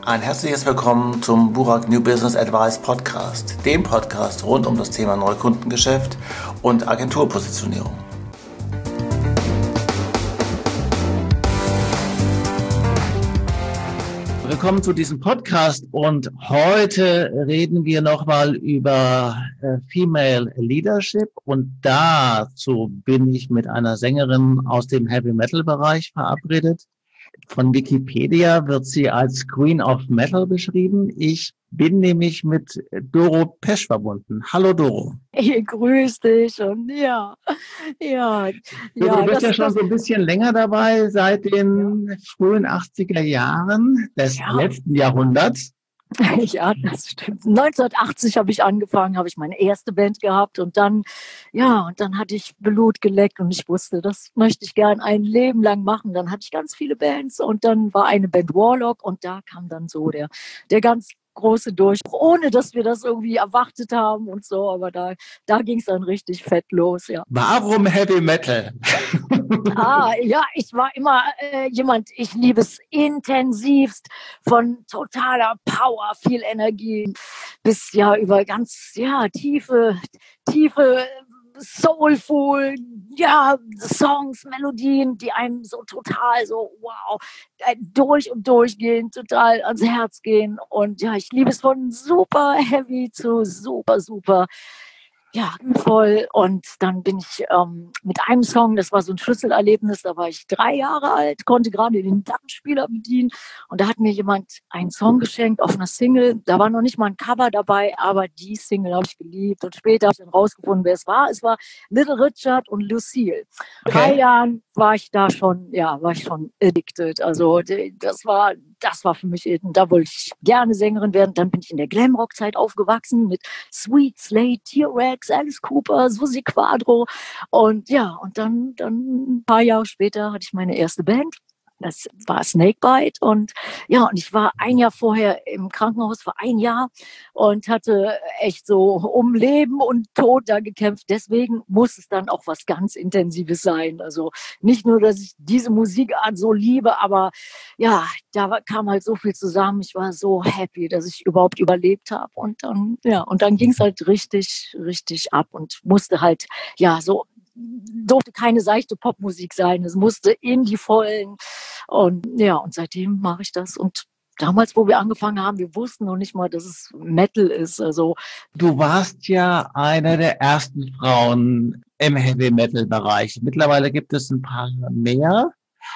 Ein herzliches Willkommen zum Burak New Business Advice Podcast, dem Podcast rund um das Thema Neukundengeschäft und Agenturpositionierung. Willkommen zu diesem Podcast und heute reden wir nochmal über Female Leadership und dazu bin ich mit einer Sängerin aus dem Heavy Metal Bereich verabredet. Von Wikipedia wird sie als Queen of Metal beschrieben. Ich bin nämlich mit Doro Pesch verbunden. Hallo Doro. Hey, grüß dich und ja. Du bist ja schon so ein bisschen länger dabei, seit den frühen 80er Jahren des letzten Jahrhunderts. Ja, das stimmt. 1980 habe ich angefangen, habe ich meine erste Band gehabt und dann hatte ich Blut geleckt und ich wusste, das möchte ich gern ein Leben lang machen. Dann hatte ich ganz viele Bands und dann war eine Band Warlock und da kam dann so der ganz große Durchbruch, ohne dass wir das irgendwie erwartet haben und so, aber da ging es dann richtig fett los, ja. Warum Heavy Metal? Ich war immer ich liebe es intensivst, von totaler Power, viel Energie, bis über ganz tiefe soulful, Songs, Melodien, die einem so total so, wow, durch und durchgehen, total ans Herz gehen. Und ich liebe es von super heavy zu super, super, voll. Und dann bin ich mit einem Song, das war so ein Schlüsselerlebnis, da war ich 3 Jahre alt, konnte gerade den Plattenspieler bedienen und da hat mir jemand einen Song geschenkt auf einer Single. Da war noch nicht mal ein Cover dabei, aber die Single habe ich geliebt und später habe ich dann rausgefunden, wer es war. Es war Little Richard und Lucille. Okay. 3 Jahren war ich schon addicted. Also das war für mich, da wollte ich gerne Sängerin werden. Dann bin ich in der Glamrock-Zeit aufgewachsen mit Sweet Slade, T-Rex, Alice Cooper, Suzi Quadro. Und dann ein paar Jahre später hatte ich meine erste Band. Das war Snakebite und ich war 1 Jahr vorher im Krankenhaus für 1 Jahr und hatte echt so um Leben und Tod da gekämpft. Deswegen muss es dann auch was ganz Intensives sein. Also nicht nur, dass ich diese Musikart so liebe, aber da kam halt so viel zusammen. Ich war so happy, dass ich überhaupt überlebt habe. Und dann ging es halt richtig, richtig ab und musste halt durfte keine seichte Popmusik sein. Es musste in die Vollen. Und seitdem mache ich das. Und damals, wo wir angefangen haben, wir wussten noch nicht mal, dass es Metal ist. Also du warst ja eine der ersten Frauen im Heavy-Metal-Bereich. Mittlerweile gibt es ein paar mehr.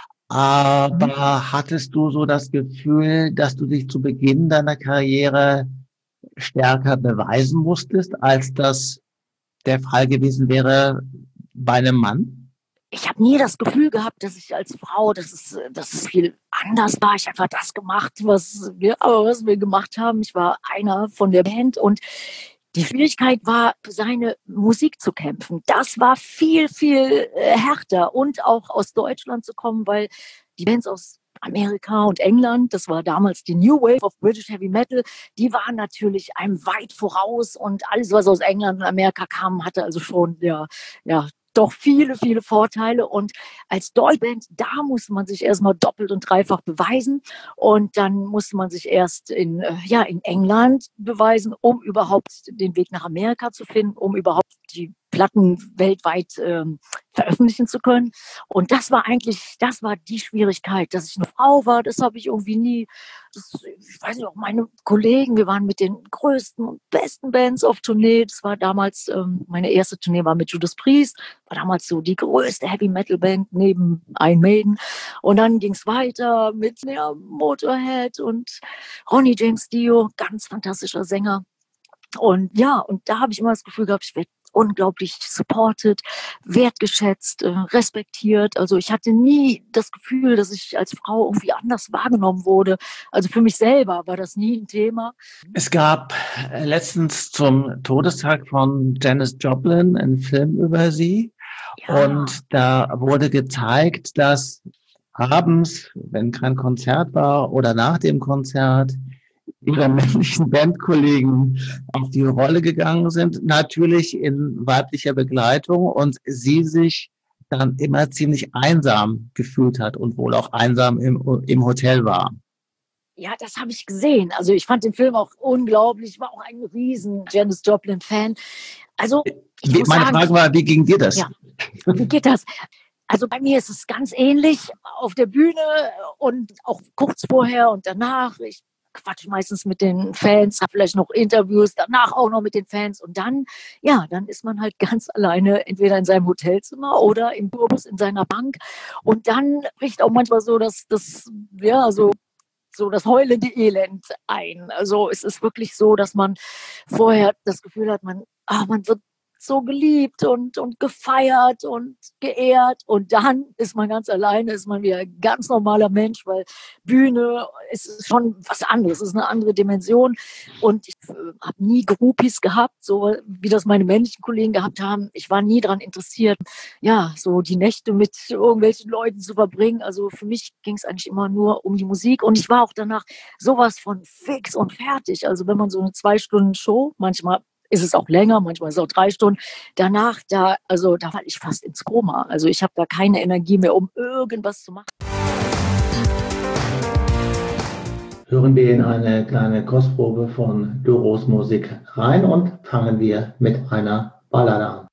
Aber hattest du so das Gefühl, dass du dich zu Beginn deiner Karriere stärker beweisen musstest, als das der Fall gewesen wäre bei einem Mann? Ich habe nie das Gefühl gehabt, dass ich als Frau, dass es viel anders war. Ich habe einfach das gemacht, was wir gemacht haben. Ich war einer von der Band und die Schwierigkeit war, für seine Musik zu kämpfen. Das war viel, viel härter und auch aus Deutschland zu kommen, weil die Bands aus Amerika und England, das war damals die New Wave of British Heavy Metal, die waren natürlich einem weit voraus und alles, was aus England und Amerika kam, hatte also schon, doch viele, viele Vorteile. Und als Deutschband, da musste man sich erstmal doppelt und dreifach beweisen. Und dann musste man sich erst in England beweisen, um überhaupt den Weg nach Amerika zu finden, um überhaupt die Platten weltweit veröffentlichen zu können. Und das war die Schwierigkeit, dass ich eine Frau war. Das habe ich irgendwie nie. Ich weiß nicht, auch meine Kollegen, wir waren mit den größten und besten Bands auf Tournee. Das war damals, meine erste Tournee war mit Judas Priest, war damals so die größte Heavy-Metal-Band neben Iron Maiden. Und dann ging es weiter mit Motorhead und Ronnie James Dio, ganz fantastischer Sänger. Und da habe ich immer das Gefühl gehabt, ich werde unglaublich supported, wertgeschätzt, respektiert. Also ich hatte nie das Gefühl, dass ich als Frau irgendwie anders wahrgenommen wurde. Also für mich selber war das nie ein Thema. Es gab letztens zum Todestag von Janis Joplin einen Film über sie. Ja. Und da wurde gezeigt, dass abends, wenn kein Konzert war oder nach dem Konzert, ihre männlichen Bandkollegen auf die Rolle gegangen sind, natürlich in weiblicher Begleitung und sie sich dann immer ziemlich einsam gefühlt hat und wohl auch einsam im Hotel war. Ja, das habe ich gesehen. Also ich fand den Film auch unglaublich. Ich war auch ein riesen Janis Joplin-Fan. Also ich muss Meine sagen, Frage war, wie ging dir das? ja, wie geht das? Also bei mir ist es ganz ähnlich auf der Bühne und auch kurz vorher und danach. Ich quatsche meistens mit den Fans, habe vielleicht noch Interviews, danach auch noch mit den Fans und dann, ja, dann ist man halt ganz alleine entweder in seinem Hotelzimmer oder im Tourbus in seiner Bank und dann bricht auch manchmal so ja, so das heulende Elend ein. Also es ist wirklich so, dass man vorher das Gefühl hat, man wird so geliebt und gefeiert und geehrt und dann ist man ganz alleine, ist man wie ein ganz normaler Mensch, weil Bühne ist schon was anderes, ist eine andere Dimension und ich habe nie Groupies gehabt, so wie das meine männlichen Kollegen gehabt haben. Ich war nie daran interessiert, ja, so die Nächte mit irgendwelchen Leuten zu verbringen. Also für mich ging es eigentlich immer nur um die Musik und ich war auch danach sowas von fix und fertig. Also wenn man so eine 2 Stunden Show, manchmal ist es auch länger, manchmal ist es auch 3 Stunden. Danach, da falle ich fast ins Koma. Also ich habe da keine Energie mehr, um irgendwas zu machen. Hören wir in eine kleine Kostprobe von Doros Musik rein und fangen wir mit einer Ballade an.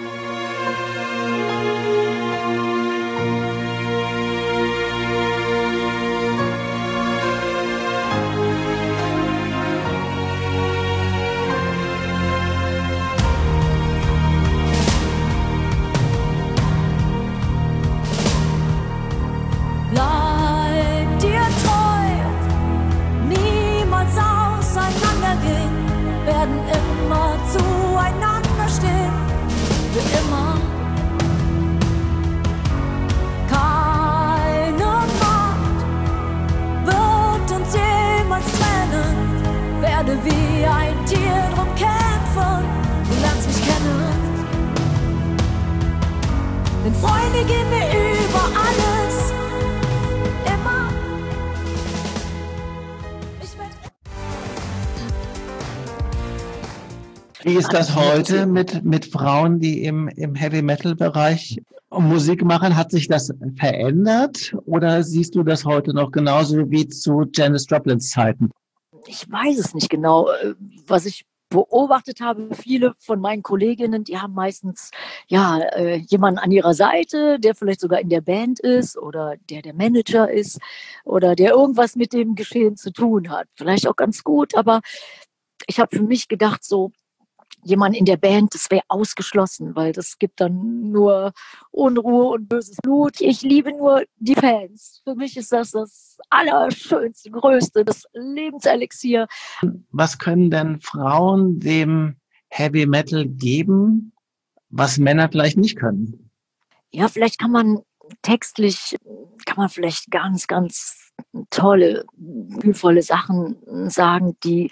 Wie ein Tier drum kämpfen, du lernst mich kennen. Denn Freunde gehen mir über alles, immer. Wie ist das heute mit Frauen, die im Heavy-Metal-Bereich Musik machen? Hat sich das verändert oder siehst du das heute noch genauso wie zu Janis Joplins Zeiten? Ich weiß es nicht genau. Was ich beobachtet habe, viele von meinen Kolleginnen, die haben meistens jemanden an ihrer Seite, der vielleicht sogar in der Band ist oder der Manager ist oder der irgendwas mit dem Geschehen zu tun hat. Vielleicht auch ganz gut, aber ich habe für mich gedacht, so jemand in der Band, das wäre ausgeschlossen, weil das gibt dann nur Unruhe und böses Blut. Ich liebe nur die Fans. Für mich ist das Allerschönste, Größte, das Lebenselixier. Was können denn Frauen dem Heavy Metal geben, was Männer vielleicht nicht können? Ja, vielleicht kann man vielleicht ganz, ganz tolle, gefühlvolle Sachen sagen, die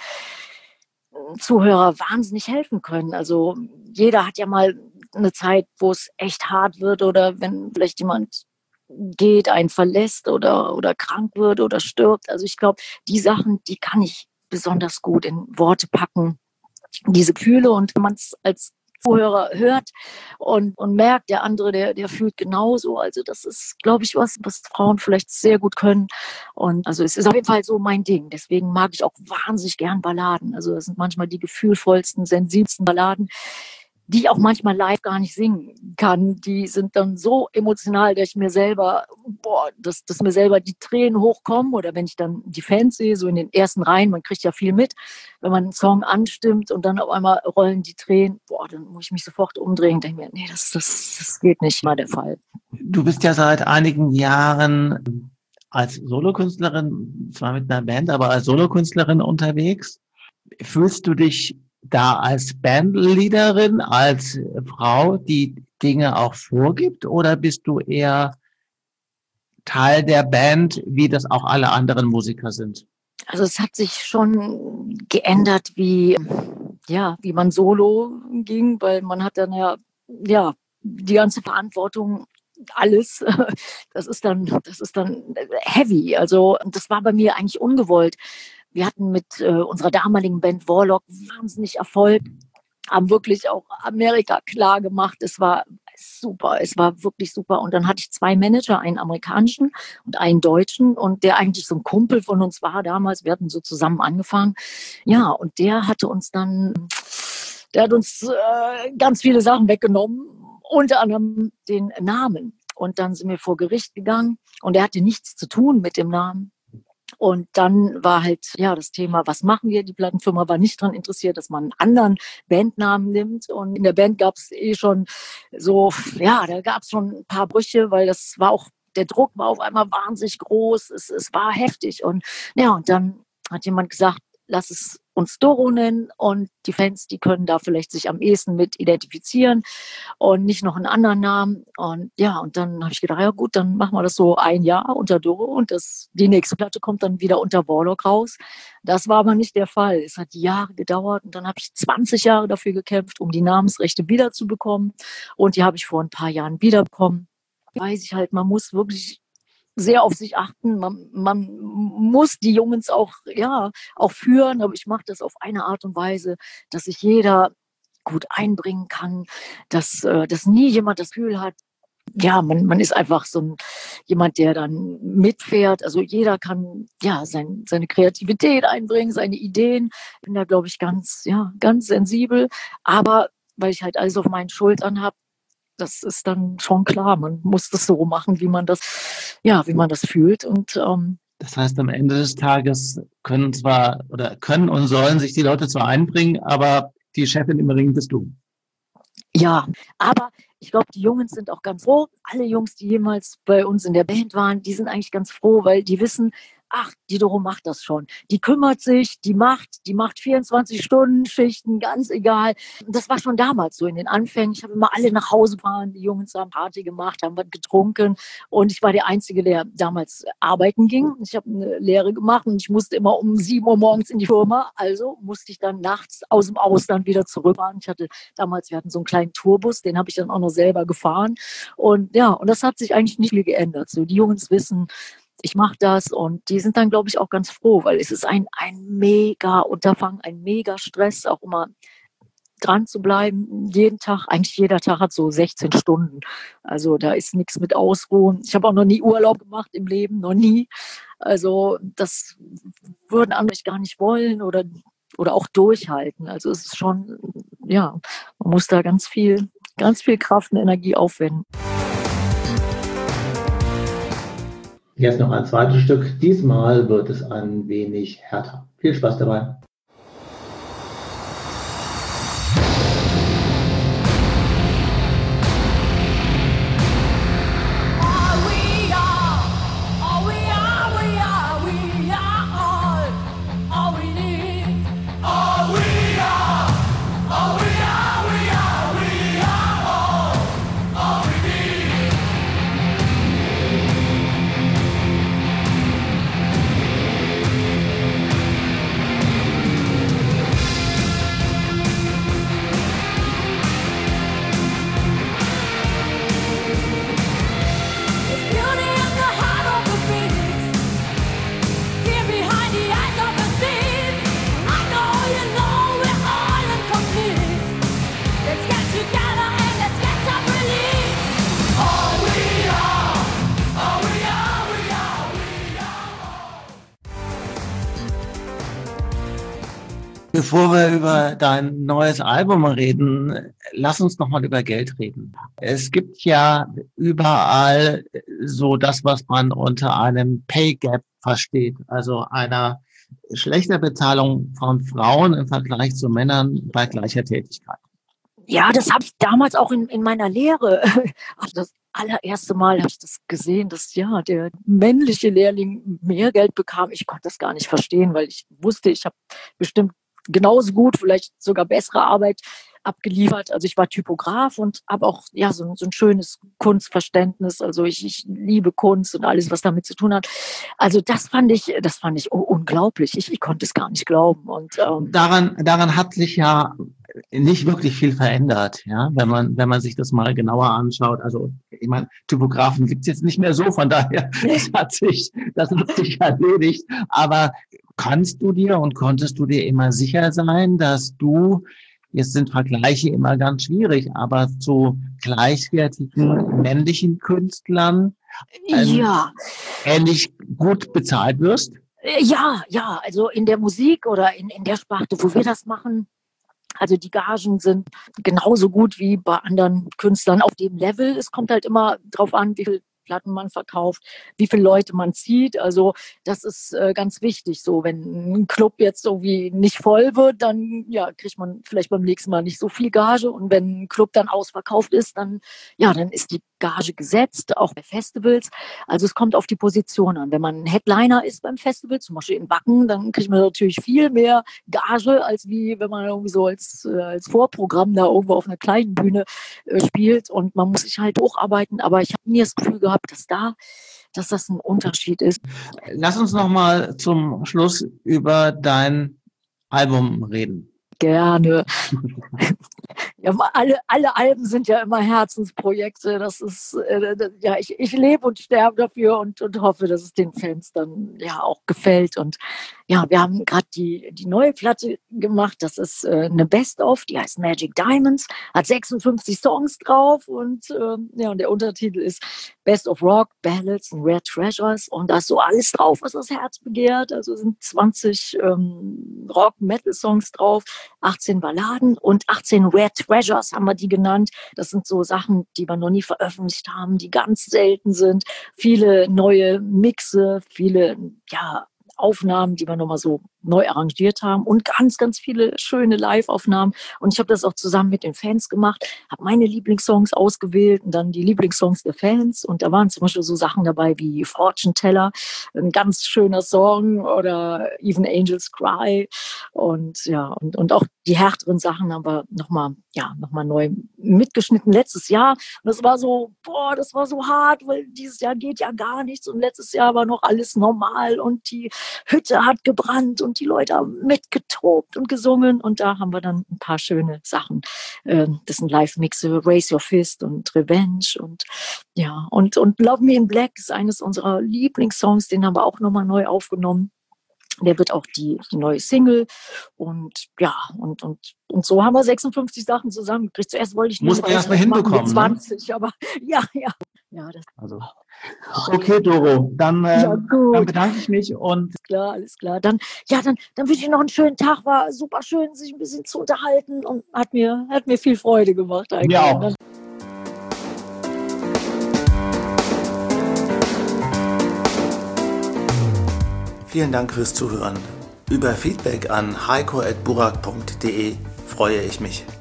Zuhörer wahnsinnig helfen können. Also jeder hat ja mal eine Zeit, wo es echt hart wird oder wenn vielleicht jemand geht, einen verlässt oder krank wird oder stirbt. Also ich glaube, die Sachen, die kann ich besonders gut in Worte packen, diese Gefühle. Und wenn man es als Zuhörer hört und merkt, der andere, der fühlt genauso. Also das ist, glaube ich, was Frauen vielleicht sehr gut können. Und also es ist auf jeden Fall so mein Ding. Deswegen mag ich auch wahnsinnig gern Balladen. Also das sind manchmal die gefühlvollsten, sensibelsten Balladen, die ich auch manchmal live gar nicht singen kann. Die sind dann so emotional, dass mir selber, dass mir selber die Tränen hochkommen. Oder wenn ich dann die Fans sehe, so in den ersten Reihen, man kriegt ja viel mit, wenn man einen Song anstimmt und dann auf einmal rollen die Tränen, dann muss ich mich sofort umdrehen und denke mir, nee, das geht nicht mal der Fall. Du bist ja seit einigen Jahren als Solokünstlerin, zwar mit einer Band, aber als Solokünstlerin unterwegs. Fühlst du dich da als Bandleaderin, als Frau, die Dinge auch vorgibt, oder bist du eher Teil der Band, wie das auch alle anderen Musiker sind? Also es hat sich schon geändert, wie man solo ging, weil man hat dann ja die ganze Verantwortung, alles. Das ist dann heavy. Also das war bei mir eigentlich ungewollt. Wir hatten mit unserer damaligen Band Warlock wahnsinnig Erfolg, haben wirklich auch Amerika klar gemacht. Es war super. Es war wirklich super. Und dann hatte ich 2 Manager, einen amerikanischen und einen deutschen. Und der eigentlich so ein Kumpel von uns war damals. Wir hatten so zusammen angefangen. Ja, und der hat uns ganz viele Sachen weggenommen. Unter anderem den Namen. Und dann sind wir vor Gericht gegangen. Und er hatte nichts zu tun mit dem Namen. Und dann war halt, ja, das Thema, was machen wir? Die Plattenfirma war nicht daran interessiert, dass man einen anderen Bandnamen nimmt. Und in der Band gab es schon so, ja, da gab es schon ein paar Brüche, weil das war auch, der Druck war auf einmal wahnsinnig groß. Es war heftig. Und ja, und dann hat jemand gesagt, lass es uns Doro nennen und die Fans, die können da vielleicht sich am ehesten mit identifizieren und nicht noch einen anderen Namen. Und ja, und dann habe ich gedacht, ja gut, dann machen wir das so ein Jahr unter Doro und die nächste Platte kommt dann wieder unter Warlock raus. Das war aber nicht der Fall. Es hat Jahre gedauert und dann habe ich 20 Jahre dafür gekämpft, um die Namensrechte wiederzubekommen. Und die habe ich vor ein paar Jahren wiederbekommen. Weiß ich halt, man muss wirklich sehr auf sich achten. Man muss die Jungs auch führen, aber ich mache das auf eine Art und Weise, dass sich jeder gut einbringen kann, dass nie jemand das Gefühl hat, ja, man ist einfach jemand, der dann mitfährt. Also jeder kann ja seine Kreativität einbringen, seine Ideen. Ich bin da, glaube ich, ganz sensibel. Aber weil ich halt alles auf meinen Schultern habe, das ist dann schon klar. Man muss das so machen, wie man das fühlt. Und das heißt, am Ende des Tages können und sollen sich die Leute zwar einbringen, aber die Chefin im Ring bist du. Ja, aber ich glaube, die Jungs sind auch ganz froh. Alle Jungs, die jemals bei uns in der Band waren, die sind eigentlich ganz froh, weil die wissen, ach, die Doro macht das schon. Die kümmert sich, die macht 24-Stunden-Schichten, ganz egal. Das war schon damals so in den Anfängen. Ich habe immer alle nach Hause gefahren, die Jungs haben Party gemacht, haben was getrunken und ich war der Einzige, der damals arbeiten ging. Ich habe eine Lehre gemacht und ich musste immer um 7 Uhr morgens in die Firma, also musste ich dann nachts aus dem Ausland wieder zurückfahren. Wir hatten so einen kleinen Tourbus, den habe ich dann auch noch selber gefahren und ja, und das hat sich eigentlich nicht viel geändert. So, die Jungs wissen, ich mache das und die sind dann, glaube ich, auch ganz froh, weil es ist ein mega Unterfangen, ein mega Stress, auch immer dran zu bleiben. Jeden Tag, eigentlich jeder Tag hat so 16 Stunden. Also da ist nichts mit Ausruhen. Ich habe auch noch nie Urlaub gemacht im Leben, noch nie. Also das würden andere gar nicht wollen oder auch durchhalten. Also es ist schon, ja, man muss da ganz viel Kraft und Energie aufwenden. Jetzt noch ein zweites Stück. Diesmal wird es ein wenig härter. Viel Spaß dabei. Bevor wir über dein neues Album reden, lass uns nochmal über Geld reden. Es gibt ja überall so das, was man unter einem Pay Gap versteht, also einer schlechter Bezahlung von Frauen im Vergleich zu Männern bei gleicher Tätigkeit. Ja, das habe ich damals auch in meiner Lehre. Das allererste Mal habe ich das gesehen, dass ja der männliche Lehrling mehr Geld bekam. Ich konnte das gar nicht verstehen, weil ich wusste, ich habe bestimmt genauso gut, vielleicht sogar bessere Arbeit abgeliefert. Also ich war Typograf und habe auch ja so ein schönes Kunstverständnis. Also ich liebe Kunst und alles, was damit zu tun hat. Also das fand ich unglaublich. Ich konnte es gar nicht glauben. Und daran hat sich ja nicht wirklich viel verändert, ja, wenn man sich das mal genauer anschaut. Also ich meine, Typografen gibt's jetzt nicht mehr so, von daher das hat sich erledigt. Aber konntest du dir immer sicher sein, dass du Jetzt sind Vergleiche immer ganz schwierig, aber zu gleichwertigen männlichen Künstlern Ja. ähnlich gut bezahlt wirst? Ja, also in der Musik oder in der Sparte, wo wir das machen, also die Gagen sind genauso gut wie bei anderen Künstlern auf dem Level. Es kommt halt immer drauf an, wie viel Platten man verkauft, wie viele Leute man zieht. Also das ist ganz wichtig. So, wenn ein Club jetzt irgendwie nicht voll wird, dann ja, kriegt man vielleicht beim nächsten Mal nicht so viel Gage. Und wenn ein Club dann ausverkauft ist, dann ist die Gage gesetzt, auch bei Festivals. Also es kommt auf die Position an. Wenn man ein Headliner ist beim Festival, zum Beispiel in Wacken, dann kriegt man natürlich viel mehr Gage, als wie wenn man irgendwie so als Vorprogramm da irgendwo auf einer kleinen Bühne spielt. Und man muss sich halt hocharbeiten. Aber ich habe nie das Gefühl gehabt, dass das ein Unterschied ist. Lass uns noch mal zum Schluss über dein Album reden. Gerne. Ja, alle Alben sind ja immer Herzensprojekte. Das ist, ich lebe und sterbe dafür und hoffe, dass es den Fans dann ja auch gefällt. Und ja, wir haben gerade die neue Platte gemacht. Das ist eine Best-of, die heißt Magic Diamonds, hat 56 Songs drauf und der Untertitel ist Best of Rock, Ballads and Rare Treasures. Und da ist so alles drauf, was das Herz begehrt. Also sind 20 Rock-Metal-Songs drauf, 18 Balladen und 18 Rare Treasures haben wir die genannt. Das sind so Sachen, die wir noch nie veröffentlicht haben, die ganz selten sind. Viele neue Mixe, viele Aufnahmen, die wir nochmal so neu arrangiert haben und ganz, ganz viele schöne Live-Aufnahmen. Und ich habe das auch zusammen mit den Fans gemacht, habe meine Lieblingssongs ausgewählt und dann die Lieblingssongs der Fans. Und da waren zum Beispiel so Sachen dabei wie Fortune Teller, ein ganz schöner Song, oder Even Angels Cry. Und und auch die härteren Sachen haben wir nochmal neu mitgeschnitten letztes Jahr. Und das war so hart, weil dieses Jahr geht ja gar nichts. Und letztes Jahr war noch alles normal und die Hütte hat gebrannt und die Leute haben mitgetobt und gesungen. Und da haben wir dann ein paar schöne Sachen. Das sind Live-Mixe, Raise Your Fist und Revenge und Love Me in Black ist eines unserer Lieblingssongs. Den haben wir auch nochmal neu aufgenommen. Der wird auch die neue Single und so haben wir 56 Sachen zusammengekriegt. Zuerst wollte ich muss man erst mal hinbekommen, mit 20, aber ja. Okay, Doro, dann bedanke ich mich und alles klar. Dann wünsche ich noch einen schönen Tag. War super schön, sich ein bisschen zu unterhalten und hat mir viel Freude gemacht eigentlich. Ja. Auch. Vielen Dank fürs Zuhören. Über Feedback an heiko@burak.de freue ich mich.